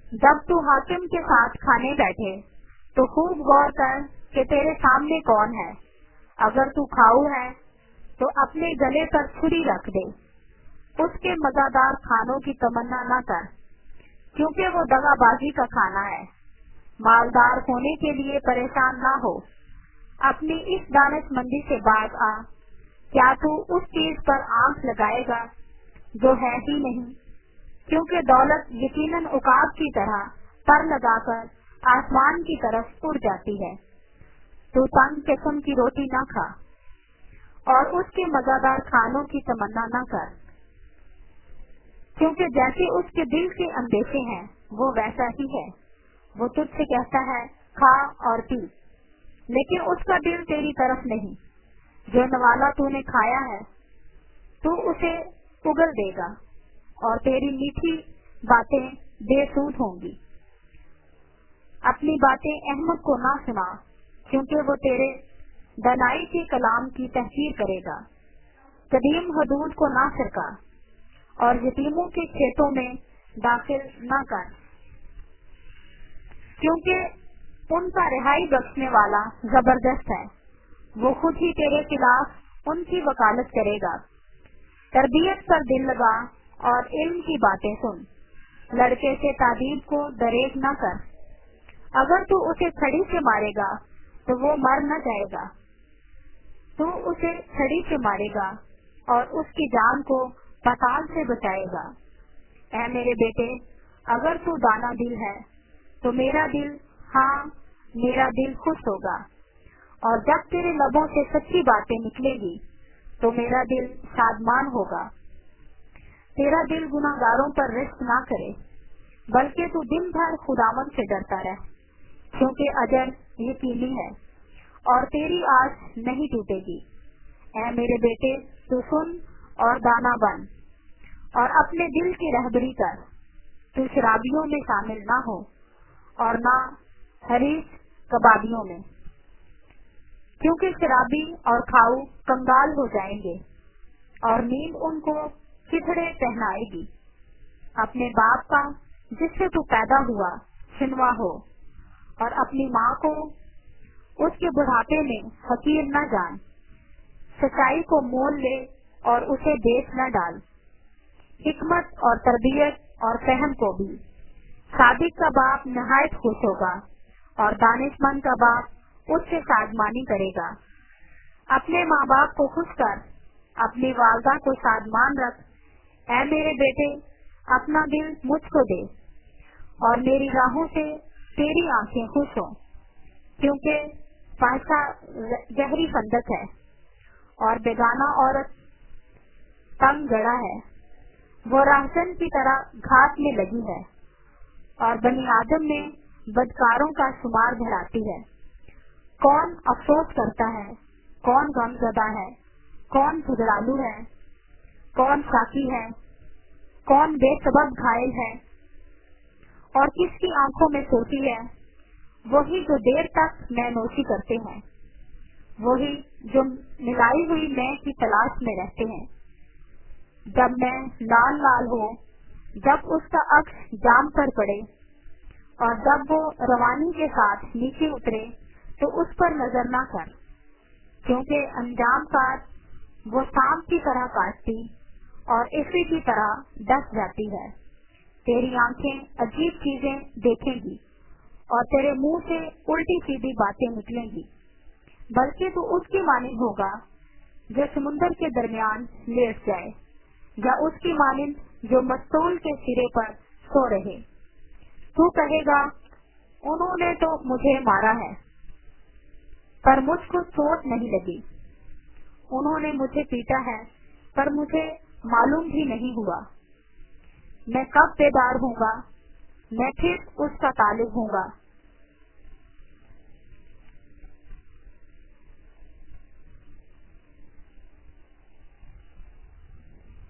जब तू हाकिम के साथ खाने बैठे तो खूब गौर कर कि तेरे सामने कौन है। अगर तू खाऊ है तो अपने गले पर छुरी रख दे। उसके मज़ेदार खानों की तमन्ना न कर, क्योंकि वो दगाबाजी का खाना है। मालदार होने के लिए परेशान ना हो। अपनी इस दानिशमंदी से बाज आ। क्या तू उस चीज पर आंख लगाएगा जो है ही नहीं, क्योंकि दौलत यकीनन उकाब की तरह पर लगाकर आसमान की तरफ उड़ जाती है। तू तंग किस्म की रोटी न खा और उसके मज़ेदार खानों की तमन्ना न कर, क्योंकि जैसे उसके दिल के अंदेशे हैं वो वैसा ही है। वो तुझसे कहता है खा और पी, लेकिन उसका दिल तेरी तरफ नहीं। जो नवाला तूने खाया है तू उसे उगल देगा और तेरी मीठी बातें बेसूद होंगी। अपनी बातें अहमद को ना सुना, क्योंकि वो तेरे दनाई के कलाम की तहकीर करेगा। कदीम हदूद को ना सरका और यतीमों के खेतों में दाखिल न कर, क्योंकि उनका रिहाई बख्शने वाला जबरदस्त है। वो खुद ही तेरे खिलाफ उनकी वकालत करेगा। तरबियत पर दिल लगा और इल्म की बातें सुन। लड़के से तादीब को दरेक न कर। अगर तू उसे छड़ी से मारेगा तो वो मर न जाएगा। तू उसे छड़ी से मारेगा और उसकी जान को पाताल से बचाएगा। ऐ मेरे बेटे, अगर तू दाना दिल है तो मेरा दिल, हाँ मेरा दिल खुश होगा, और जब तेरे लबों से सच्ची बातें निकलेगी तो मेरा दिल शादमान होगा। तेरा दिल गुनाहगारों पर रिश्क ना करे, बल्कि तू दिन भर खुदावंद से डरता रह, क्योंकि अजर यकीनी है और तेरी आस नहीं टूटेगी। ऐ मेरे बेटे, तू सुन और दाना बन और अपने दिल की रहबरी कर। तू शराबियों में शामिल ना हो और ना हरीश कबाबियों में, क्योंकि शराबी और खाऊ कंगाल हो जाएंगे और नींद उनको चिथड़े पहनाएगी। अपने बाप का जिससे तू पैदा हुआ सुनवा हो और अपनी माँ को उसके बुढ़ापे में हकीर न जान। सच्चाई को मोल ले और उसे बेच न डाल। हिकमत और तरबियत और फहम को भी। सादिक का बाप नहायत खुश होगा और दानिशमंद का बाप उससे सादमानी करेगा। अपने माँ बाप को खुश कर, अपनी वालदा को सादमान रख। ऐ मेरे बेटे, अपना दिल मुझको दे और मेरी राहों से तेरी आंखें खुश हों, क्योंकि फाहिशा गहरी खंदक है और बेगाना औरत तंग गड़ा है। वो राहसन की तरह घात में लगी है और बनी आदम में बदकारों का शुमार बढ़ाती है। कौन अफसोस करता है, कौन गमज़दा है, कौन झगड़ालू है, कौन साकी है, कौन बेसबब घायल है और किसकी आंखों में सोती है। वही जो देर तक नैनोशी करते हैं, वही जो मिलाई हुई मैं की तलाश में रहते हैं। जब मैं लाल लाल हो, जब उसका अक्स जाम पर पड़े और जब वो रवानी के साथ नीचे उतरे तो उस पर नजर ना कर, क्योंकि अंजाम कार वो सांप की तरह काटती और इसी की तरह डस जाती है। तेरी आंखें अजीब चीजें देखेंगी और तेरे मुंह से उल्टी सीधी बातें निकलेंगी, बल्कि तू उसकी मानिंद होगा जो समुन्दर के दरमियान लेट जाए, या उसकी मानिंद जो मस्तूल के सिरे पर सो रहे। तू कहेगा उन्होंने तो मुझे मारा है पर मुझको चोट नहीं लगी, उन्होंने मुझे पीटा है पर मुझे मालूम भी नहीं हुआ। मैं कब बेदार होऊंगा, मैं फिर उसका तालिब होऊंगा